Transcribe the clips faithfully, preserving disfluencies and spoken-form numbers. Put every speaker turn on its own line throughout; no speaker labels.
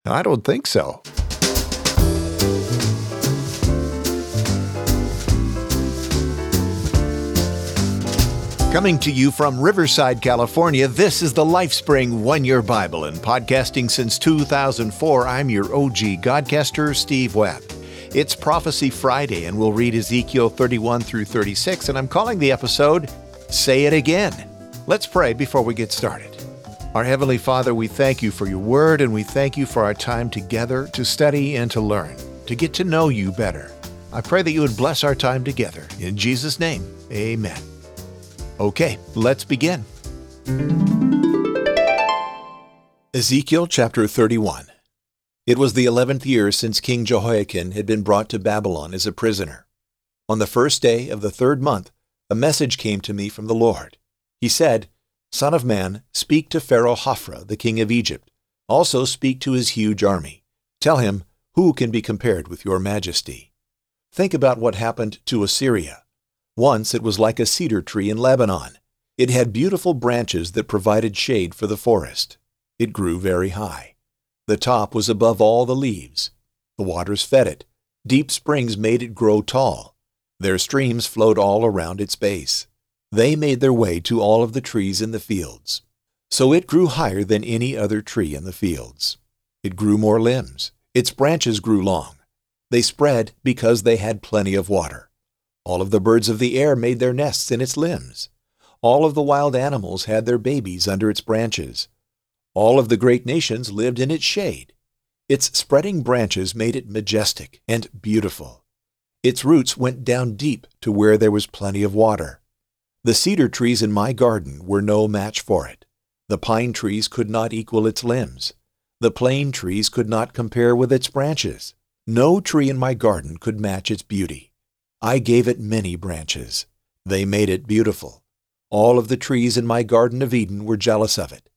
I don't think so. Coming to you from Riverside, California, this is the LifeSpring One-Year Bible, and podcasting since two thousand four, I'm your O G Godcaster, Steve Webb. It's Prophecy Friday, and we'll read Ezekiel thirty-one through thirty-six, and I'm calling the episode, Say It Again. Let's pray before we get started. Our Heavenly Father, we thank you for your word, and we thank you for our time together to study and to learn, to get to know you better. I pray that you would bless our time together. In Jesus' name, amen. Okay, let's begin. Ezekiel chapter thirty-one. It was the eleventh year since King Jehoiakim had been brought to Babylon as a prisoner. On the first day of the third month, a message came to me from the Lord. He said, Son of man, speak to Pharaoh Hophra, the king of Egypt. Also speak to his huge army. Tell him, who can be compared with your majesty? Think about what happened to Assyria. Once it was like a cedar tree in Lebanon. It had beautiful branches that provided shade for the forest. It grew very high. The top was above all the leaves. The waters fed it. Deep springs made it grow tall. Their streams flowed all around its base. They made their way to all of the trees in the fields. So it grew higher than any other tree in the fields. It grew more limbs. Its branches grew long. They spread because they had plenty of water. All of the birds of the air made their nests in its limbs. All of the wild animals had their babies under its branches. All of the great nations lived in its shade. Its spreading branches made it majestic and beautiful. Its roots went down deep to where there was plenty of water. The cedar trees in my garden were no match for it. The pine trees could not equal its limbs. The plane trees could not compare with its branches. No tree in my garden could match its beauty. I gave it many branches. They made it beautiful. All of the trees in my Garden of Eden were jealous of it.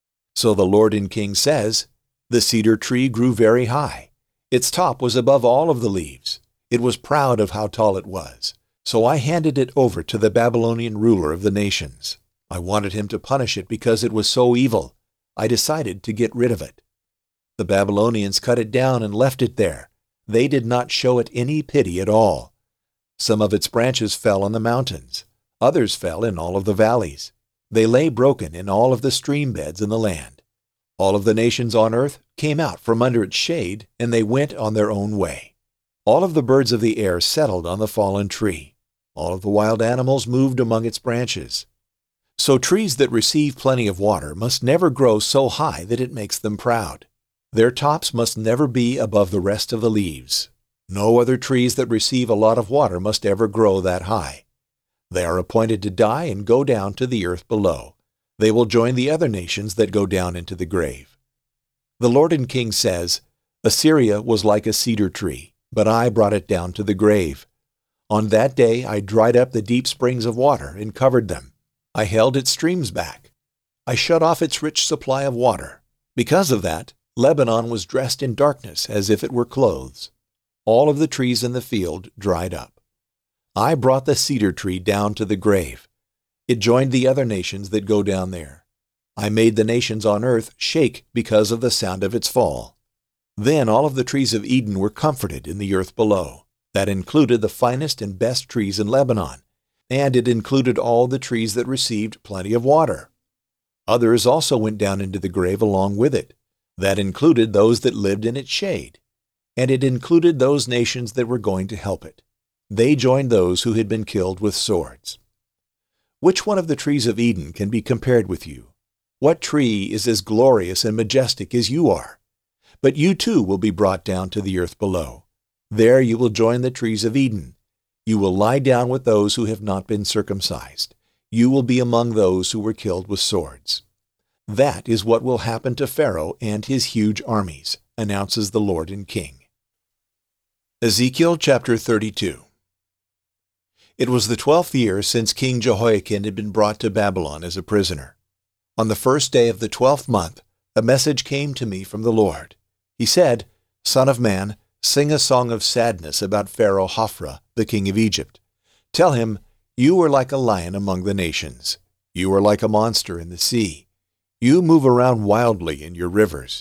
So the Lord and King says, The cedar tree grew very high. Its top was above all of the leaves. It was proud of how tall it was. So I handed it over to the Babylonian ruler of the nations. I wanted him to punish it because it was so evil. I decided to get rid of it. The Babylonians cut it down and left it there. They did not show it any pity at all. Some of its branches fell on the mountains. Others fell in all of the valleys. They lay broken in all of the stream beds in the land. All of the nations on earth came out from under its shade, and they went on their own way. All of the birds of the air settled on the fallen tree. All of the wild animals moved among its branches. So trees that receive plenty of water must never grow so high that it makes them proud. Their tops must never be above the rest of the leaves. No other trees that receive a lot of water must ever grow that high. They are appointed to die and go down to the earth below. They will join the other nations that go down into the grave. The Lord and King says, Assyria was like a cedar tree, but I brought it down to the grave. On that day I dried up the deep springs of water and covered them. I held its streams back. I shut off its rich supply of water. Because of that, Lebanon was dressed in darkness as if it were clothes. All of the trees in the field dried up. I brought the cedar tree down to the grave. It joined the other nations that go down there. I made the nations on earth shake because of the sound of its fall. Then all of the trees of Eden were comforted in the earth below. That included the finest and best trees in Lebanon, and it included all the trees that received plenty of water. Others also went down into the grave along with it. That included those that lived in its shade, and it included those nations that were going to help it. They joined those who had been killed with swords. Which one of the trees of Eden can be compared with you? What tree is as glorious and majestic as you are? But you too will be brought down to the earth below. There you will join the trees of Eden. You will lie down with those who have not been circumcised. You will be among those who were killed with swords. That is what will happen to Pharaoh and his huge armies, announces the Lord and King. Ezekiel chapter thirty-two. It was the twelfth year since King Jehoiakim had been brought to Babylon as a prisoner. On the first day of the twelfth month, a message came to me from the Lord. He said, Son of man, sing a song of sadness about Pharaoh Hophra, the king of Egypt. Tell him, You are like a lion among the nations. You are like a monster in the sea. You move around wildly in your rivers.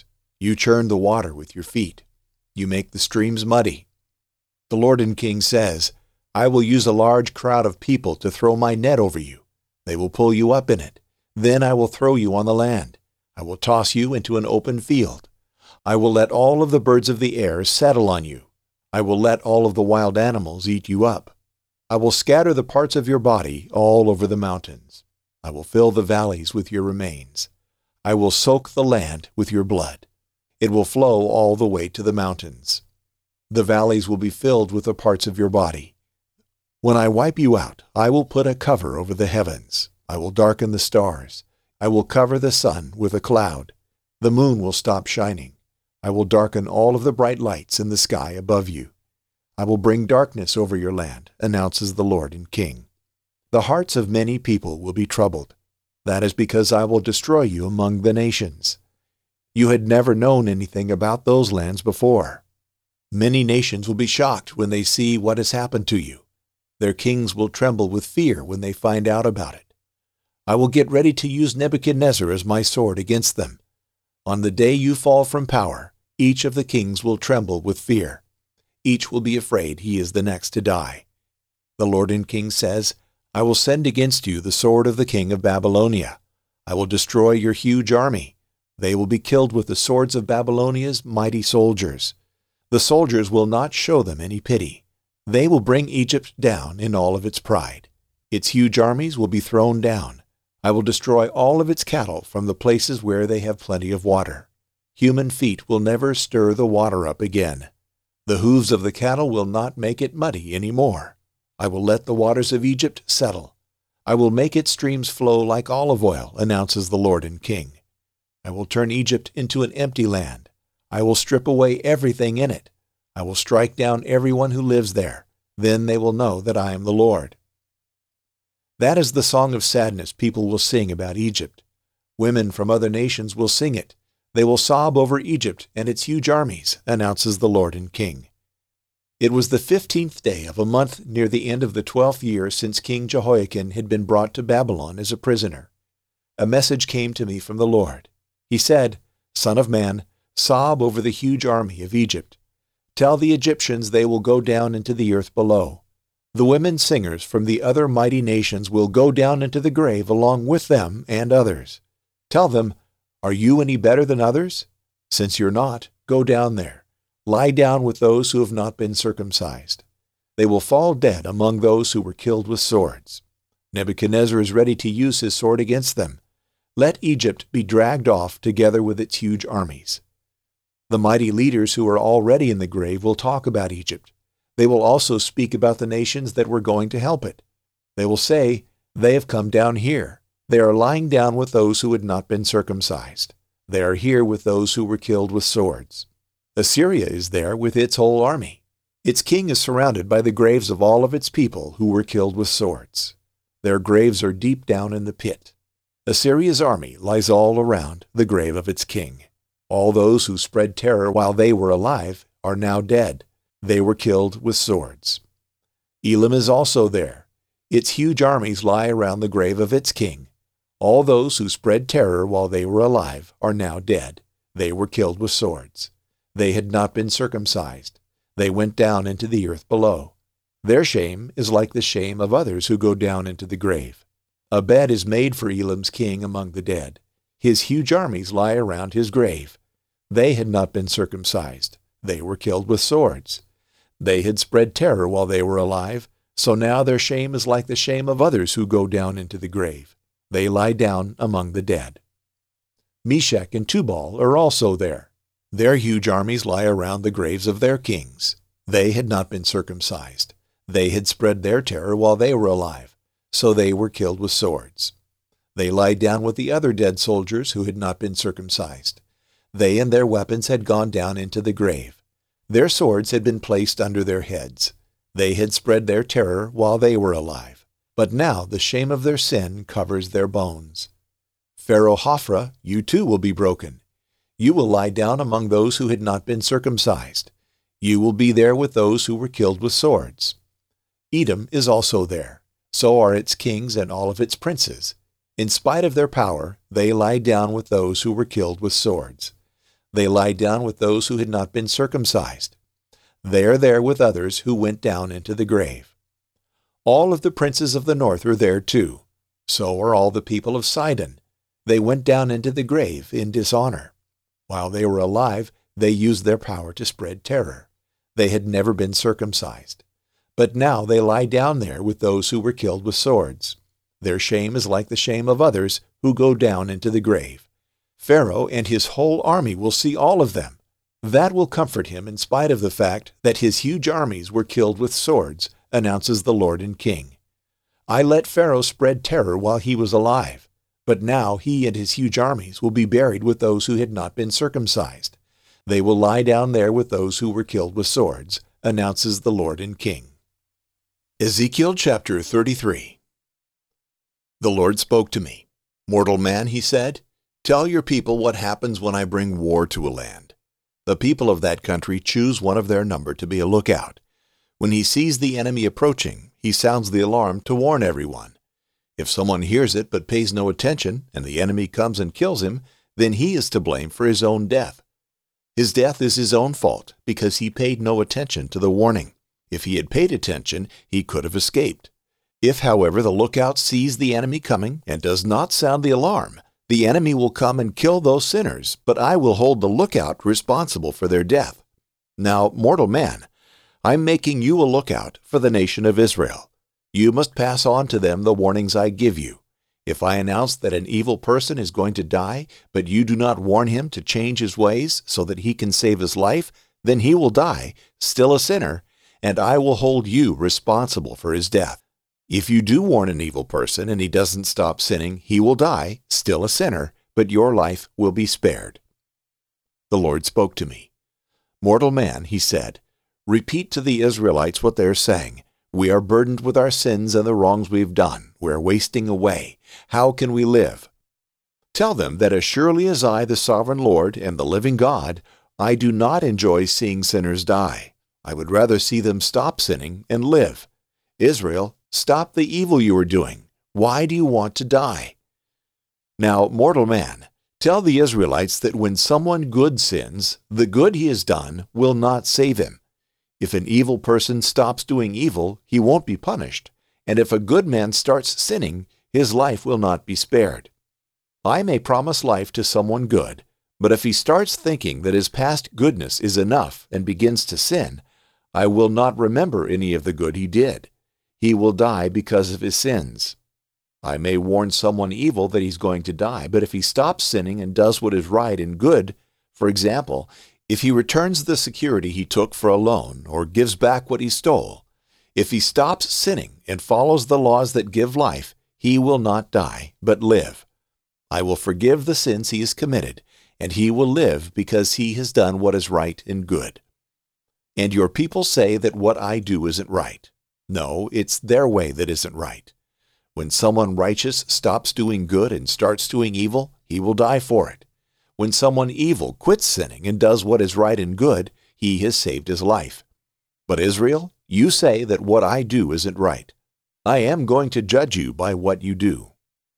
You churn the water with your feet. You make the streams muddy. The Lord and King says, I will use a large crowd of people to throw my net over you. They will pull you up in it. Then I will throw you on the land. I will toss you into an open field. I will let all of the birds of the air settle on you. I will let all of the wild animals eat you up. I will scatter the parts of your body all over the mountains. I will fill the valleys with your remains. I will soak the land with your blood. It will flow all the way to the mountains. The valleys will be filled with the parts of your body. When I wipe you out, I will put a cover over the heavens. I will darken the stars. I will cover the sun with a cloud. The moon will stop shining. I will darken all of the bright lights in the sky above you. I will bring darkness over your land, announces the Lord and King. The hearts of many people will be troubled. That is because I will destroy you among the nations. You had never known anything about those lands before. Many nations will be shocked when they see what has happened to you. Their kings will tremble with fear when they find out about it. I will get ready to use Nebuchadnezzar as my sword against them. On the day you fall from power, each of the kings will tremble with fear. Each will be afraid he is the next to die. The Lord and King says, I will send against you the sword of the king of Babylonia. I will destroy your huge army. They will be killed with the swords of Babylonia's mighty soldiers. The soldiers will not show them any pity. They will bring Egypt down in all of its pride. Its huge armies will be thrown down. I will destroy all of its cattle from the places where they have plenty of water. Human feet will never stir the water up again. The hooves of the cattle will not make it muddy any more. I will let the waters of Egypt settle. I will make its streams flow like olive oil, announces the Lord and King. I will turn Egypt into an empty land. I will strip away everything in it. I will strike down everyone who lives there. Then they will know that I am the Lord. That is the song of sadness people will sing about Egypt. Women from other nations will sing it. They will sob over Egypt and its huge armies, announces the Lord and King. It was the fifteenth day of a month near the end of the twelfth year since King Jehoiakim had been brought to Babylon as a prisoner. A message came to me from the Lord. He said, Son of man, sob over the huge army of Egypt. Tell the Egyptians they will go down into the earth below. The women singers from the other mighty nations will go down into the grave along with them and others. Tell them, Are you any better than others? Since you're not, go down there. Lie down with those who have not been circumcised. They will fall dead among those who were killed with swords. Nebuchadnezzar is ready to use his sword against them. Let Egypt be dragged off together with its huge armies. The mighty leaders who are already in the grave will talk about Egypt. They will also speak about the nations that were going to help it. They will say, They have come down here. They are lying down with those who had not been circumcised. They are here with those who were killed with swords. Assyria is there with its whole army. Its king is surrounded by the graves of all of its people who were killed with swords. Their graves are deep down in the pit. Assyria's army lies all around the grave of its king. All those who spread terror while they were alive are now dead. They were killed with swords. Elam is also there. Its huge armies lie around the grave of its king. All those who spread terror while they were alive are now dead. They were killed with swords. They had not been circumcised. They went down into the earth below. Their shame is like the shame of others who go down into the grave. A bed is made for Elam's king among the dead. His huge armies lie around his grave. They had not been circumcised. They were killed with swords. They had spread terror while they were alive, so now their shame is like the shame of others who go down into the grave. They lie down among the dead. Meshech and Tubal are also there. Their huge armies lie around the graves of their kings. They had not been circumcised. They had spread their terror while they were alive, so they were killed with swords. They lie down with the other dead soldiers who had not been circumcised. They and their weapons had gone down into the grave. Their swords had been placed under their heads. They had spread their terror while they were alive. But now the shame of their sin covers their bones. Pharaoh Hophra, you too will be broken. You will lie down among those who had not been circumcised. You will be there with those who were killed with swords. Edom is also there. So are its kings and all of its princes. In spite of their power, they lie down with those who were killed with swords. They lie down with those who had not been circumcised. They are there with others who went down into the grave. All of the princes of the north are there too. So are all the people of Sidon. They went down into the grave in dishonor. While they were alive, they used their power to spread terror. They had never been circumcised. But now they lie down there with those who were killed with swords. Their shame is like the shame of others who go down into the grave. Pharaoh and his whole army will see all of them. That will comfort him in spite of the fact that his huge armies were killed with swords, announces the Lord and King. I let Pharaoh spread terror while he was alive, but now he and his huge armies will be buried with those who had not been circumcised. They will lie down there with those who were killed with swords, announces the Lord and King. Ezekiel chapter thirty-three. The Lord spoke to me. Mortal man, he said, tell your people what happens when I bring war to a land. The people of that country choose one of their number to be a lookout. When he sees the enemy approaching, he sounds the alarm to warn everyone. If someone hears it but pays no attention, and the enemy comes and kills him, then he is to blame for his own death. His death is his own fault, because he paid no attention to the warning. If he had paid attention, he could have escaped. If, however, the lookout sees the enemy coming and does not sound the alarm, the enemy will come and kill those sinners, but I will hold the lookout responsible for their death. Now, mortal man, I'm making you a lookout for the nation of Israel. You must pass on to them the warnings I give you. If I announce that an evil person is going to die, but you do not warn him to change his ways so that he can save his life, then he will die, still a sinner, and I will hold you responsible for his death. If you do warn an evil person and he doesn't stop sinning, he will die, still a sinner, but your life will be spared. The Lord spoke to me. Mortal man, he said, repeat to the Israelites what they are saying. We are burdened with our sins and the wrongs we've done. We are wasting away. How can we live? Tell them that as surely as I, the sovereign Lord, am the living God, I do not enjoy seeing sinners die. I would rather see them stop sinning and live. Israel, stop the evil you are doing. Why do you want to die? Now, mortal man, tell the Israelites that when someone good sins, the good he has done will not save him. If an evil person stops doing evil, he won't be punished, and if a good man starts sinning, his life will not be spared. I may promise life to someone good, but if he starts thinking that his past goodness is enough and begins to sin, I will not remember any of the good he did. He will die because of his sins. I may warn someone evil that he's going to die, but if he stops sinning and does what is right and good, for example, if he returns the security he took for a loan or gives back what he stole, if he stops sinning and follows the laws that give life, he will not die, but live. I will forgive the sins he has committed, and he will live because he has done what is right and good. And your people say that what I do isn't right. No, it's their way that isn't right. When someone righteous stops doing good and starts doing evil, he will die for it. When someone evil quits sinning and does what is right and good, he has saved his life. But Israel, you say that what I do isn't right. I am going to judge you by what you do.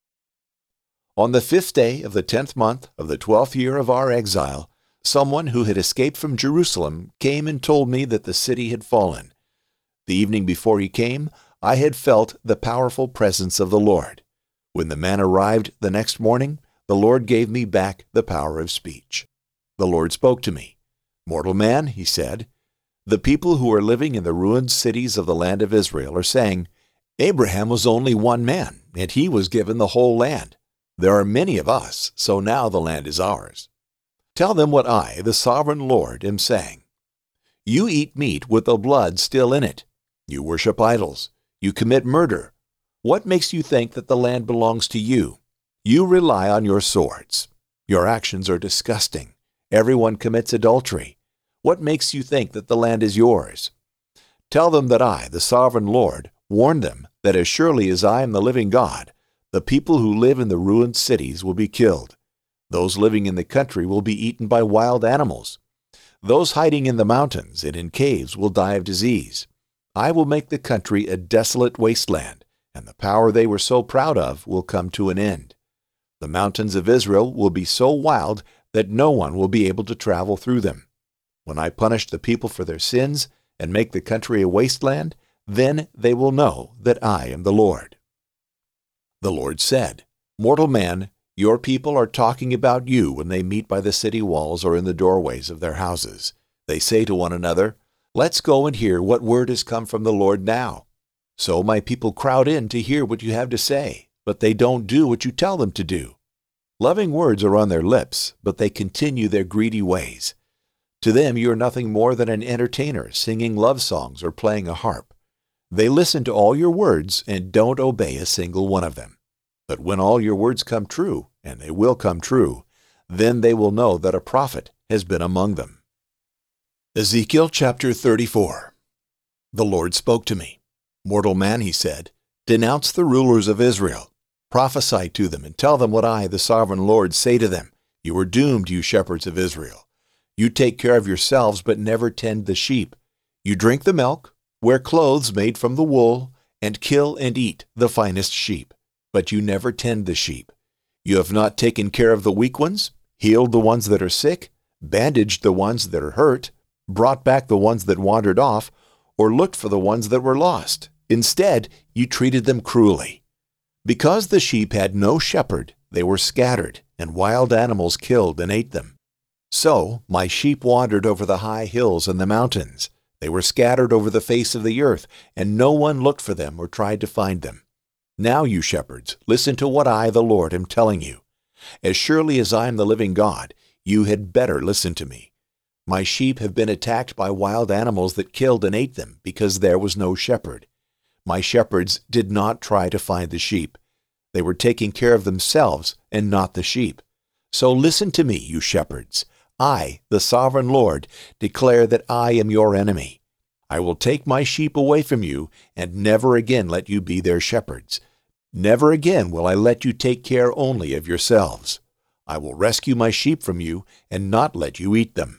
On the fifth day of the tenth month of the twelfth year of our exile, someone who had escaped from Jerusalem came and told me that the city had fallen. The evening before he came, I had felt the powerful presence of the Lord. When the man arrived the next morning, the Lord gave me back the power of speech. The Lord spoke to me. Mortal man, he said, the people who are living in the ruined cities of the land of Israel are saying, Abraham was only one man, and he was given the whole land. There are many of us, so now the land is ours. Tell them what I, the sovereign Lord, am saying. You eat meat with the blood still in it. You worship idols. You commit murder. What makes you think that the land belongs to you? You rely on your swords. Your actions are disgusting. Everyone commits adultery. What makes you think that the land is yours? Tell them that I, the sovereign Lord, warn them that as surely as I am the living God, the people who live in the ruined cities will be killed. Those living in the country will be eaten by wild animals. Those hiding in the mountains and in caves will die of disease. I will make the country a desolate wasteland, and the power they were so proud of will come to an end. The mountains of Israel will be so wild that no one will be able to travel through them. When I punish the people for their sins and make the country a wasteland, then they will know that I am the Lord." The Lord said, "Mortal man, your people are talking about you when they meet by the city walls or in the doorways of their houses. They say to one another, 'Let's go and hear what word has come from the Lord now.' So my people crowd in to hear what you have to say, but they don't do what you tell them to do. Loving words are on their lips, but they continue their greedy ways. To them you are nothing more than an entertainer singing love songs or playing a harp. They listen to all your words and don't obey a single one of them. But when all your words come true, and they will come true, then they will know that a prophet has been among them." Ezekiel chapter thirty-four. The Lord spoke to me. "Mortal man," he said, "denounce the rulers of Israel. Prophesy to them and tell them what I, the sovereign Lord, say to them. You are doomed, you shepherds of Israel. You take care of yourselves but never tend the sheep. You drink the milk, wear clothes made from the wool, and kill and eat the finest sheep. But you never tend the sheep. You have not taken care of the weak ones, healed the ones that are sick, bandaged the ones that are hurt, brought back the ones that wandered off, or looked for the ones that were lost. Instead, you treated them cruelly. Because the sheep had no shepherd, they were scattered, and wild animals killed and ate them. So my sheep wandered over the high hills and the mountains. They were scattered over the face of the earth, and no one looked for them or tried to find them. Now, you shepherds, listen to what I, the Lord, am telling you. As surely as I am the living God, you had better listen to me. My sheep have been attacked by wild animals that killed and ate them because there was no shepherd. My shepherds did not try to find the sheep. They were taking care of themselves and not the sheep. So listen to me, you shepherds. I, the sovereign Lord, declare that I am your enemy. I will take my sheep away from you and never again let you be their shepherds. Never again will I let you take care only of yourselves. I will rescue my sheep from you and not let you eat them.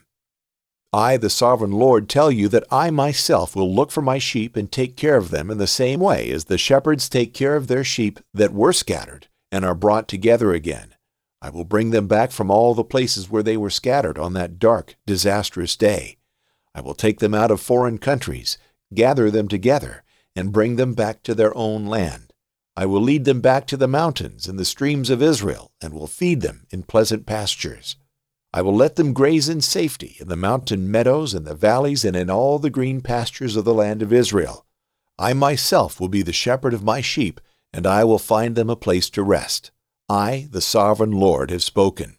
I, the sovereign Lord, tell you that I myself will look for my sheep and take care of them in the same way as the shepherds take care of their sheep that were scattered and are brought together again. I will bring them back from all the places where they were scattered on that dark, disastrous day. I will take them out of foreign countries, gather them together, and bring them back to their own land. I will lead them back to the mountains and the streams of Israel, and will feed them in pleasant pastures. I will let them graze in safety in the mountain meadows and the valleys and in all the green pastures of the land of Israel. I myself will be the shepherd of my sheep, and I will find them a place to rest. I, the sovereign Lord, have spoken.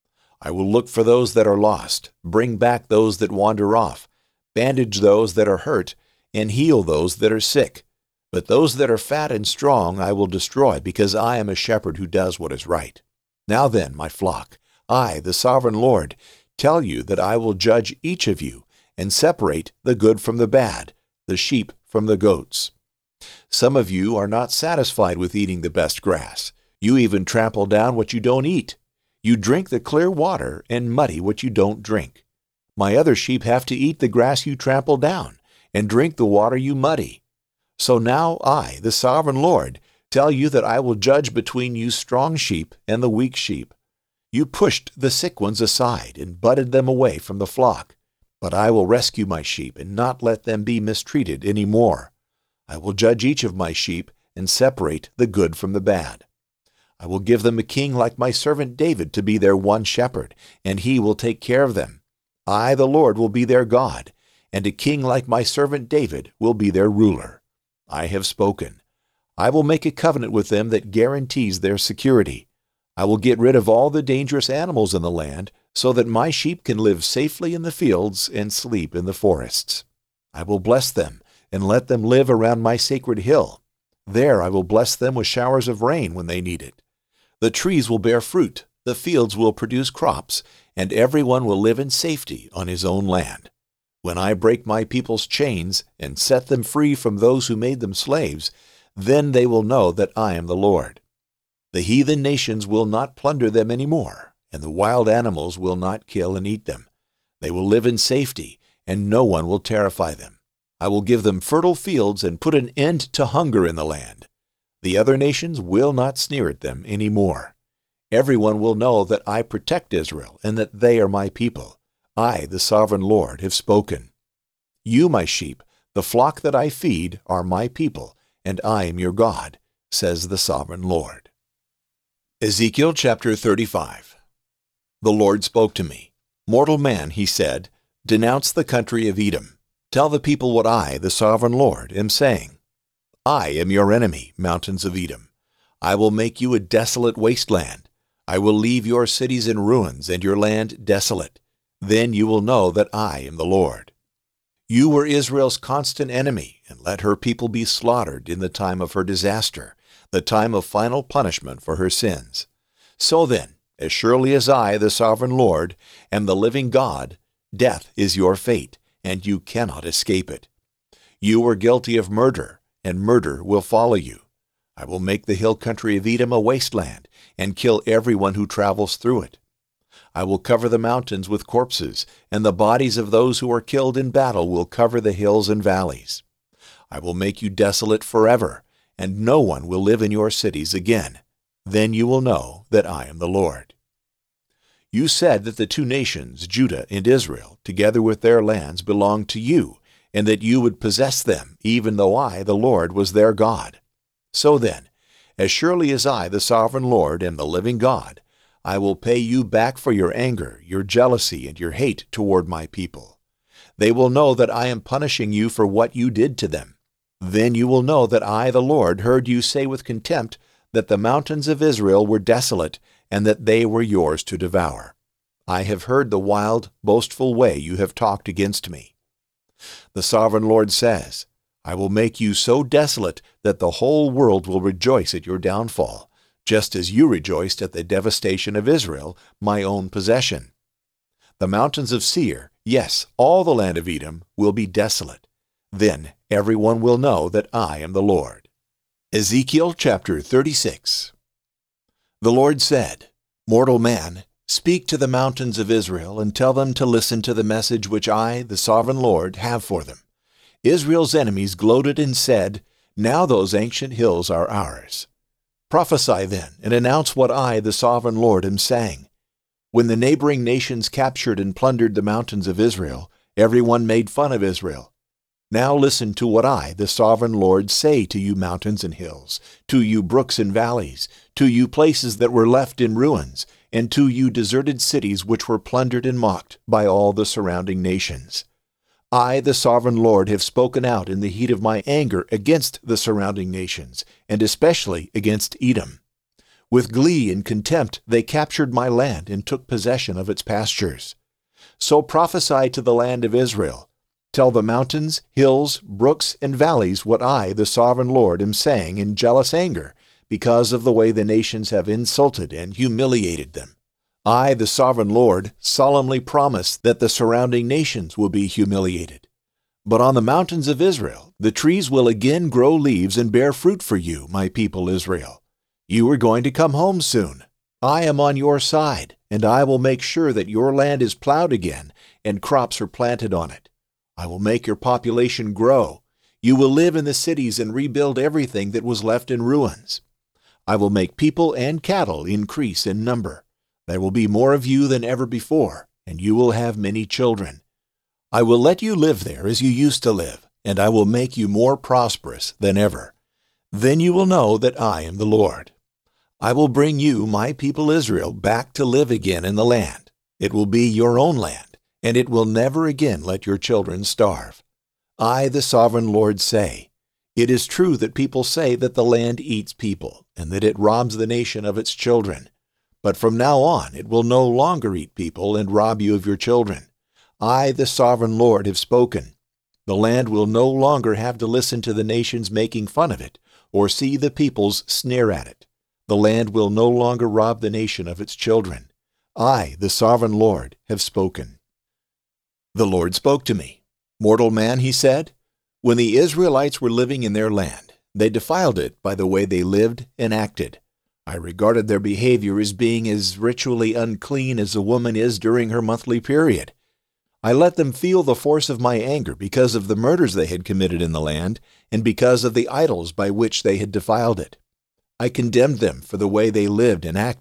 I will look for those that are lost, bring back those that wander off, bandage those that are hurt, and heal those that are sick. But those that are fat and strong I will destroy, because I am a shepherd who does what is right. Now then, my flock, I, the sovereign Lord, tell you that I will judge each of you and separate the good from the bad, the sheep from the goats. Some of you are not satisfied with eating the best grass. You even trample down what you don't eat. You drink the clear water and muddy what you don't drink. My other sheep have to eat the grass you trample down and drink the water you muddy. So now I, the sovereign Lord, tell you that I will judge between you strong sheep and the weak sheep. You pushed the sick ones aside and butted them away from the flock. But I will rescue my sheep and not let them be mistreated any more. I will judge each of my sheep and separate the good from the bad. I will give them a king like my servant David to be their one shepherd, and he will take care of them. I, the Lord, will be their God, and a king like my servant David will be their ruler. I have spoken. I will make a covenant with them that guarantees their security. I will get rid of all the dangerous animals in the land, so that my sheep can live safely in the fields and sleep in the forests. I will bless them and let them live around my sacred hill. There I will bless them with showers of rain when they need it. The trees will bear fruit, the fields will produce crops, and everyone will live in safety on his own land. When I break my people's chains and set them free from those who made them slaves, then they will know that I am the Lord. The heathen nations will not plunder them any more, and the wild animals will not kill and eat them. They will live in safety, and no one will terrify them. I will give them fertile fields and put an end to hunger in the land. The other nations will not sneer at them any more. everyone will know that I protect Israel and that they are my people. I, the sovereign Lord, have spoken. You, my sheep, the flock that I feed, are my people, and I am your God, says the sovereign Lord. Ezekiel chapter thirty-five. The Lord spoke to me. Mortal man, he said, denounce the country of Edom. Tell the people what I, the sovereign Lord, am saying. I am your enemy, mountains of Edom. I will make you a desolate wasteland. I will leave your cities in ruins and your land desolate. Then you will know that I am the Lord. You were Israel's constant enemy, and let her people be slaughtered in the time of her disaster, the time of final punishment for her sins. So then, as surely as I, the sovereign Lord, am the living God, death is your fate, and you cannot escape it. You were guilty of murder, and murder will follow you. I will make the hill country of Edom a wasteland, and kill everyone who travels through it. I will cover the mountains with corpses, and the bodies of those who are killed in battle will cover the hills and valleys. I will make you desolate forever, and no one will live in your cities again. Then you will know that I am the Lord. You said that the two nations, Judah and Israel, together with their lands, belonged to you, and that you would possess them, even though I, the Lord, was their God. So then, as surely as I, the sovereign Lord, am the living God, I will pay you back for your anger, your jealousy, and your hate toward my people. They will know that I am punishing you for what you did to them. Then you will know that I, the Lord, heard you say with contempt that the mountains of Israel were desolate, and that they were yours to devour. I have heard the wild, boastful way you have talked against me. The sovereign Lord says, I will make you so desolate that the whole world will rejoice at your downfall, just as you rejoiced at the devastation of Israel, my own possession. The mountains of Seir, yes, all the land of Edom, will be desolate. Then everyone will know that I am the Lord. Ezekiel chapter thirty-six. The Lord said, Mortal man, speak to the mountains of Israel and tell them to listen to the message which I, the sovereign Lord, have for them. Israel's enemies gloated and said, Now those ancient hills are ours. Prophesy then, and announce what I, the sovereign Lord, am saying. When the neighboring nations captured and plundered the mountains of Israel, everyone made fun of Israel. Now listen to what I, the sovereign Lord, say to you mountains and hills, to you brooks and valleys, to you places that were left in ruins, and to you deserted cities which were plundered and mocked by all the surrounding nations. I, the sovereign Lord, have spoken out in the heat of my anger against the surrounding nations, and especially against Edom. With glee and contempt they captured my land and took possession of its pastures. So prophesy to the land of Israel. Tell the mountains, hills, brooks, and valleys what I, the sovereign Lord, am saying in jealous anger, because of the way the nations have insulted and humiliated them. I, the sovereign Lord, solemnly promise that the surrounding nations will be humiliated. But on the mountains of Israel, the trees will again grow leaves and bear fruit for you, my people Israel. You are going to come home soon. I am on your side, and I will make sure that your land is plowed again and crops are planted on it. I will make your population grow. You will live in the cities and rebuild everything that was left in ruins. I will make people and cattle increase in number. There will be more of you than ever before, and you will have many children. I will let you live there as you used to live, and I will make you more prosperous than ever. Then you will know that I am the Lord. I will bring you, my people Israel, back to live again in the land. It will be your own land, and it will never again let your children starve. I, the sovereign Lord, say, it is true that people say that the land eats people, and that it robs the nation of its children. But from now on it will no longer eat people and rob you of your children. I, the sovereign Lord, have spoken. The land will no longer have to listen to the nations making fun of it, or see the peoples sneer at it. The land will no longer rob the nation of its children. I, the sovereign Lord, have spoken. The Lord spoke to me. Mortal man, he said, when the Israelites were living in their land, they defiled it by the way they lived and acted. I regarded their behavior as being as ritually unclean as a woman is during her monthly period. I let them feel the force of my anger because of the murders they had committed in the land and because of the idols by which they had defiled it. I condemned them for the way they lived and acted,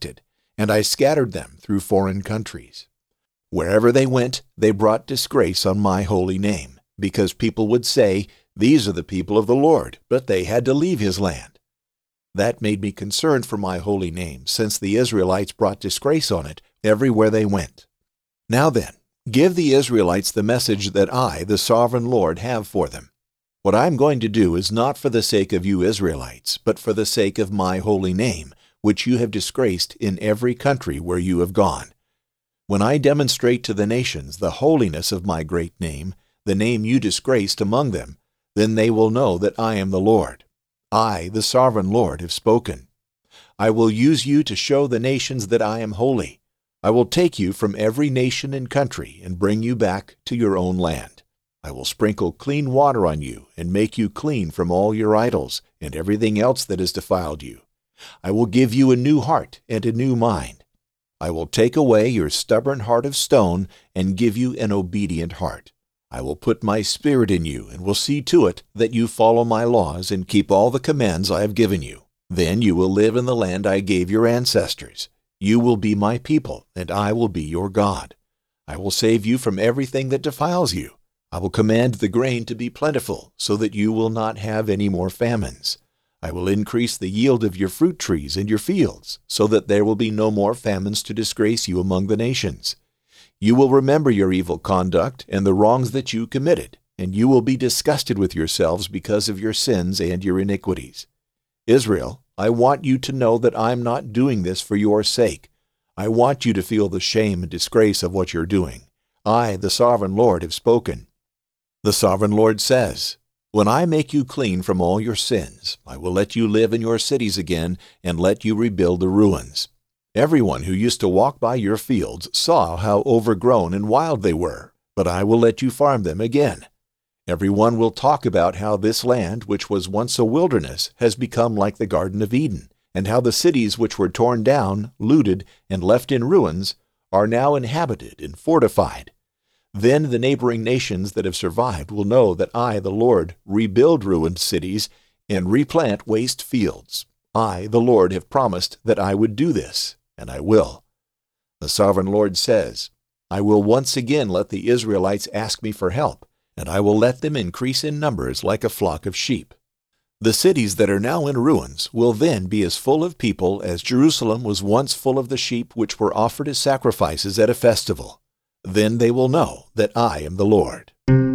and I scattered them through foreign countries. Wherever they went, they brought disgrace on my holy name, because people would say, 'These are the people of the Lord,' but they had to leave his land. That made me concerned for my holy name, since the Israelites brought disgrace on it everywhere they went. Now then, give the Israelites the message that I, the sovereign Lord, have for them. What I am going to do is not for the sake of you Israelites, but for the sake of my holy name, which you have disgraced in every country where you have gone. When I demonstrate to the nations the holiness of my great name, the name you disgraced among them, then they will know that I am the Lord. I, the sovereign Lord, have spoken. I will use you to show the nations that I am holy. I will take you from every nation and country and bring you back to your own land. I will sprinkle clean water on you and make you clean from all your idols and everything else that has defiled you. I will give you a new heart and a new mind. I will take away your stubborn heart of stone and give you an obedient heart. I will put my spirit in you and will see to it that you follow my laws and keep all the commands I have given you. Then you will live in the land I gave your ancestors. You will be my people, and I will be your God. I will save you from everything that defiles you. I will command the grain to be plentiful, so that you will not have any more famines. I will increase the yield of your fruit trees and your fields, so that there will be no more famines to disgrace you among the nations. You will remember your evil conduct and the wrongs that you committed, and you will be disgusted with yourselves because of your sins and your iniquities. Israel, I want you to know that I'm not doing this for your sake. I want you to feel the shame and disgrace of what you're doing. I, the sovereign Lord, have spoken. The sovereign Lord says, "When I make you clean from all your sins, I will let you live in your cities again and let you rebuild the ruins. Everyone who used to walk by your fields saw how overgrown and wild they were, but I will let you farm them again. Everyone will talk about how this land, which was once a wilderness, has become like the Garden of Eden, and how the cities which were torn down, looted, and left in ruins are now inhabited and fortified. Then the neighboring nations that have survived will know that I, the Lord, rebuild ruined cities and replant waste fields. I, the Lord, have promised that I would do this, and I will. The sovereign Lord says, I will once again let the Israelites ask me for help, and I will let them increase in numbers like a flock of sheep. The cities that are now in ruins will then be as full of people as Jerusalem was once full of the sheep which were offered as sacrifices at a festival. Then they will know that I am the Lord."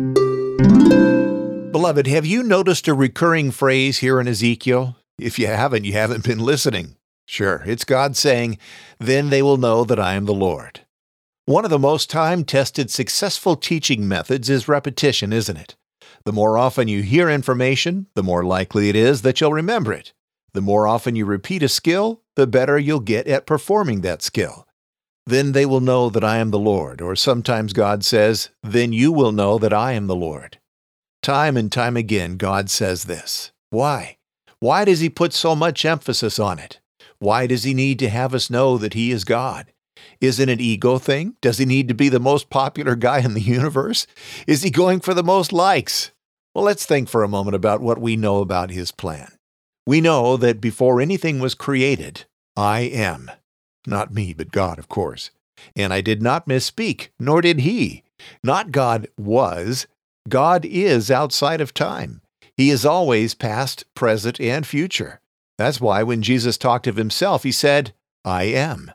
Beloved, have you noticed a recurring phrase here in Ezekiel? If you haven't, you haven't been listening. Sure, it's God saying, "Then they will know that I am the Lord." One of the most time-tested successful teaching methods is repetition, isn't it? The more often you hear information, the more likely it is that you'll remember it. The more often you repeat a skill, the better you'll get at performing that skill. Then they will know that I am the Lord, or sometimes God says, then you will know that I am the Lord. Time and time again, God says this. Why? Why does He put so much emphasis on it? Why does He need to have us know that He is God? Is it an ego thing? Does He need to be the most popular guy in the universe? Is He going for the most likes? Well, let's think for a moment about what we know about His plan. We know that before anything was created, I am. Not me, but God, of course. And I did not misspeak, nor did He. Not God was. God is outside of time. He is always past, present, and future. That's why when Jesus talked of Himself, He said, I am.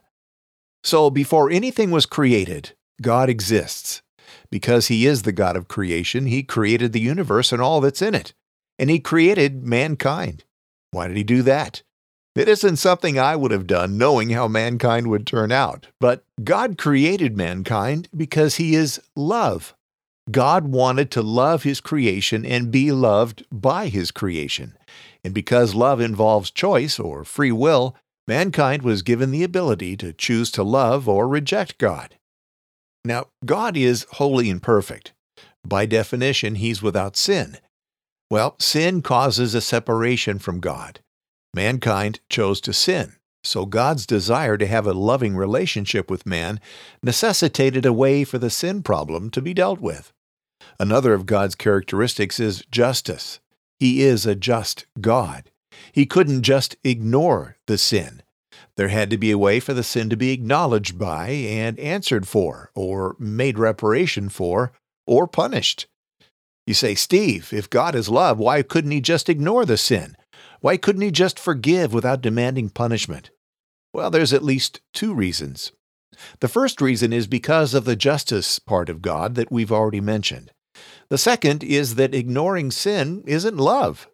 So before anything was created, God exists. Because He is the God of creation, He created the universe and all that's in it. And He created mankind. Why did He do that? It isn't something I would have done knowing how mankind would turn out. But God created mankind because He is love. God wanted to love His creation and be loved by His creation. And because love involves choice or free will, mankind was given the ability to choose to love or reject God. Now, God is holy and perfect. By definition, He's without sin. Well, sin causes a separation from God. Mankind chose to sin, so God's desire to have a loving relationship with man necessitated a way for the sin problem to be dealt with. Another of God's characteristics is justice. He is a just God. He couldn't just ignore the sin. There had to be a way for the sin to be acknowledged by and answered for, or made reparation for, or punished. You say, Steve, if God is love, why couldn't he just ignore the sin? Why couldn't he just forgive without demanding punishment? Well, there's at least two reasons. The first reason is because of the justice part of God that we've already mentioned. The second is that ignoring sin isn't love.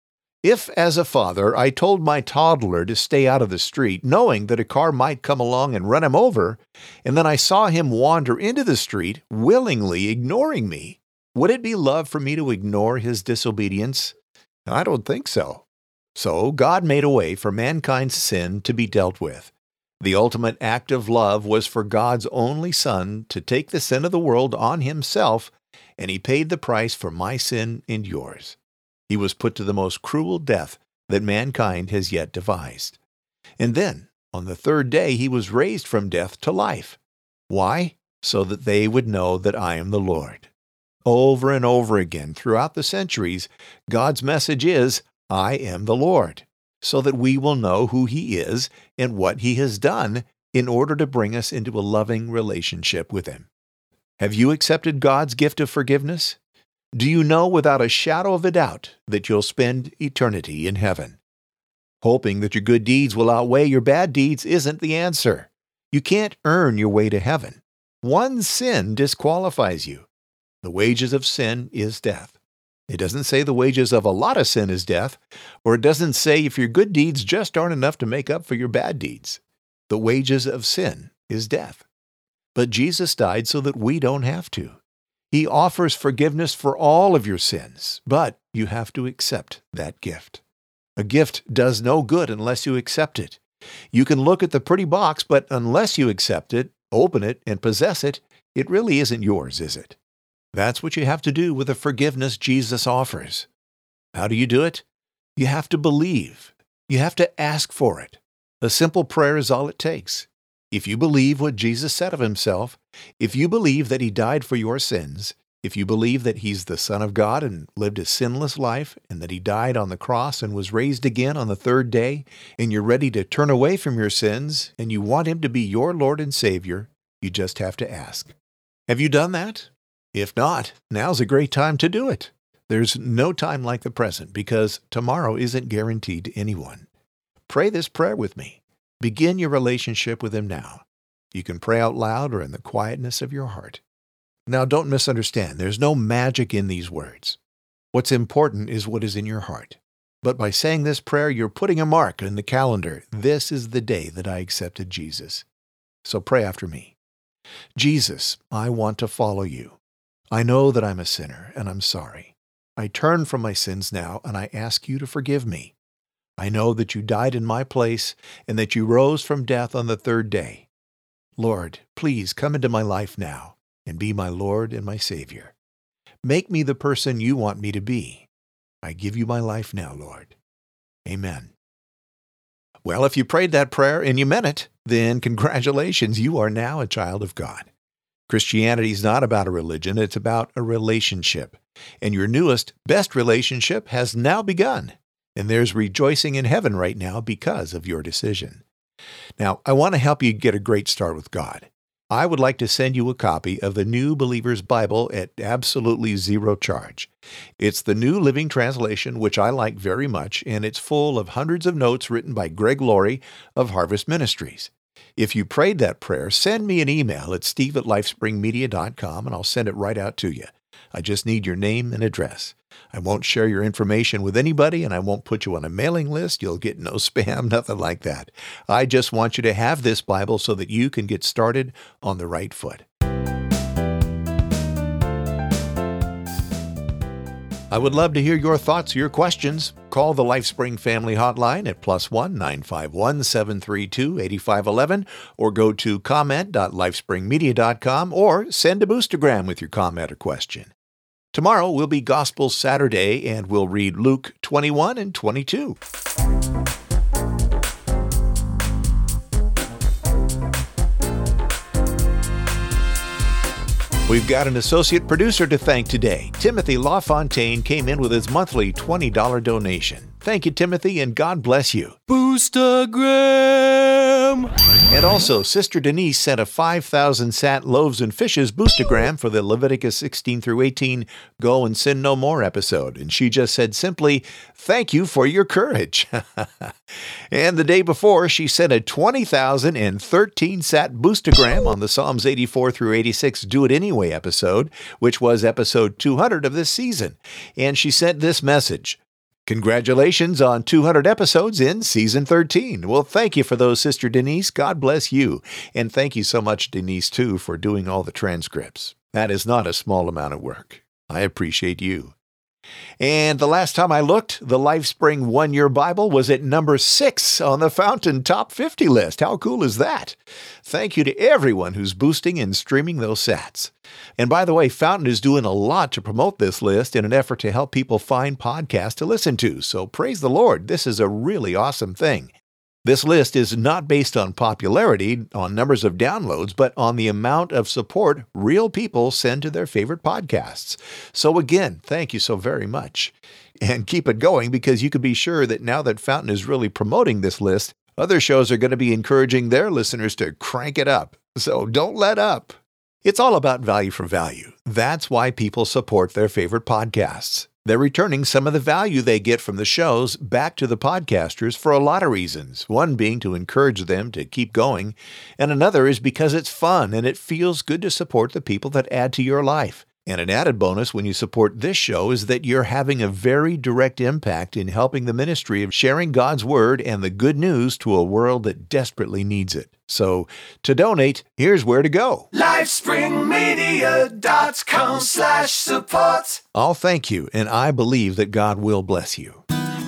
If, as a father, I told my toddler to stay out of the street, knowing that a car might come along and run him over, and then I saw him wander into the street, willingly ignoring me, would it be love for me to ignore his disobedience? I don't think so. So God made a way for mankind's sin to be dealt with. The ultimate act of love was for God's only Son to take the sin of the world on himself, and he paid the price for my sin and yours. He was put to the most cruel death that mankind has yet devised. And then, on the third day, he was raised from death to life. Why? So that they would know that I am the Lord. Over and over again, throughout the centuries, God's message is, I am the Lord, so that we will know who he is and what he has done in order to bring us into a loving relationship with him. Have you accepted God's gift of forgiveness? Do you know without a shadow of a doubt that you'll spend eternity in heaven? Hoping that your good deeds will outweigh your bad deeds isn't the answer. You can't earn your way to heaven. One sin disqualifies you. The wages of sin is death. It doesn't say the wages of a lot of sin is death, or it doesn't say if your good deeds just aren't enough to make up for your bad deeds. The wages of sin is death. But Jesus died so that we don't have to. He offers forgiveness for all of your sins, but you have to accept that gift. A gift does no good unless you accept it. You can look at the pretty box, but unless you accept it, open it, and possess it, it really isn't yours, is it? That's what you have to do with the forgiveness Jesus offers. How do you do it? You have to believe. You have to ask for it. A simple prayer is all it takes. If you believe what Jesus said of himself, if you believe that he died for your sins, if you believe that he's the Son of God and lived a sinless life, and that he died on the cross and was raised again on the third day, and you're ready to turn away from your sins, and you want him to be your Lord and Savior, you just have to ask. Have you done that? If not, now's a great time to do it. There's no time like the present because tomorrow isn't guaranteed to anyone. Pray this prayer with me. Begin your relationship with him now. You can pray out loud or in the quietness of your heart. Now, don't misunderstand. There's no magic in these words. What's important is what is in your heart. But by saying this prayer, you're putting a mark in the calendar. This is the day that I accepted Jesus. So pray after me. Jesus, I want to follow you. I know that I'm a sinner, and I'm sorry. I turn from my sins now, and I ask you to forgive me. I know that you died in my place and that you rose from death on the third day. Lord, please come into my life now and be my Lord and my Savior. Make me the person you want me to be. I give you my life now, Lord. Amen. Well, if you prayed that prayer and you meant it, then congratulations, you are now a child of God. Christianity is not about a religion, it's about a relationship. And your newest, best relationship has now begun. And there's rejoicing in heaven right now because of your decision. Now, I want to help you get a great start with God. I would like to send you a copy of the New Believer's Bible at absolutely zero charge. It's the New Living Translation, which I like very much, and it's full of hundreds of notes written by Greg Laurie of Harvest Ministries. If you prayed that prayer, send me an email at steve at lifespringmedia dot com, and I'll send it right out to you. I just need your name and address. I won't share your information with anybody, and I won't put you on a mailing list. You'll get no spam, nothing like that. I just want you to have this Bible so that you can get started on the right foot. I would love to hear your thoughts, your questions. Call the LifeSpring Family Hotline at plus one nine five one, seven three two, eight five one one or go to comment dot lifespring media dot com or send a boostergram with your comment or question. Tomorrow will be Gospel Saturday, and we'll read Luke twenty-one and twenty-two. We've got an associate producer to thank today. Timothy LaFontaine came in with his monthly twenty dollars donation. Thank you, Timothy, and God bless you.
Boostergram! welcome.
And also, Sister Denise sent a five thousand sat loaves and fishes boostergram for the Leviticus sixteen through eighteen Go and Sin No More episode. And she just said simply, thank you for your courage. And the day before, she sent a twenty thousand thirteen sat boostergram on the Psalms eighty-four through eighty-six Do It Anyway episode, which was episode two hundred of this season. And she sent this message. Congratulations on two hundred episodes in Season thirteen. Well, thank you for those, Sister Denise. God bless you. And thank you so much, Denise, too, for doing all the transcripts. That is not a small amount of work. I appreciate you. And the last time I looked, the LifeSpring One-Year Bible was at number six on the Fountain Top fifty list. How cool is that? Thank you to everyone who's boosting and streaming those sats. And by the way, Fountain is doing a lot to promote this list in an effort to help people find podcasts to listen to. So praise the Lord. This is a really awesome thing. This list is not based on popularity, on numbers of downloads, but on the amount of support real people send to their favorite podcasts. So again, thank you so very much. And keep it going, because you can be sure that now that Fountain is really promoting this list, other shows are going to be encouraging their listeners to crank it up. So don't let up. It's all about value for value. That's why people support their favorite podcasts. They're returning some of the value they get from the shows back to the podcasters for a lot of reasons, one being to encourage them to keep going, and another is because it's fun and it feels good to support the people that add to your life. And an added bonus when you support this show is that you're having a very direct impact in helping the ministry of sharing God's Word and the good news to a world that desperately needs it. So, to donate, here's where to go.
LifespringMedia.com slash support.
I'll thank you, and I believe that God will bless you.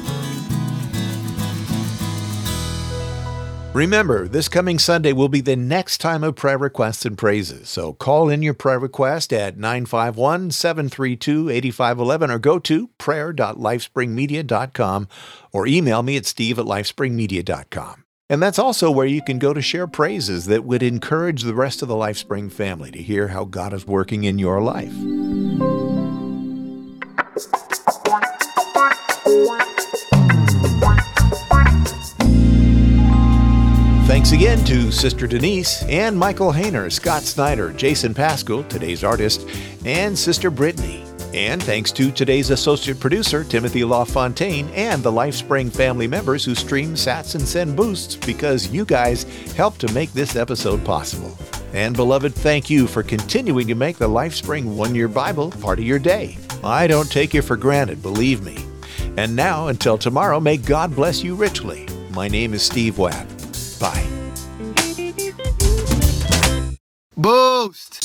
Remember, this coming Sunday will be the next time of prayer requests and praises. So call in your prayer request at nine five one, seven three two, eight five one one or go to prayer dot lifespring media dot com or email me at steve at lifespring media dot com. And that's also where you can go to share praises that would encourage the rest of the LifeSpring family to hear how God is working in your life. Thanks again to Sister Denise and Michael Hayner, Scott Snyder, Jason Pascal, today's artist, and Sister Brittany. And thanks to today's associate producer, Timothy LaFontaine, and the LifeSpring family members who stream sats and send boosts, because you guys helped to make this episode possible. And beloved, thank you for continuing to make the LifeSpring One-Year Bible part of your day. I don't take you for granted, believe me. And now, until tomorrow, may God bless you richly. My name is Steve Webb. Bye.
Boost!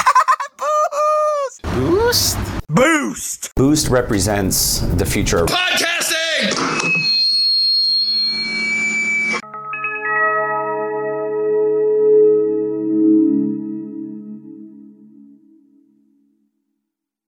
Boost?
Boost!
Boost represents the future.
Podcasting!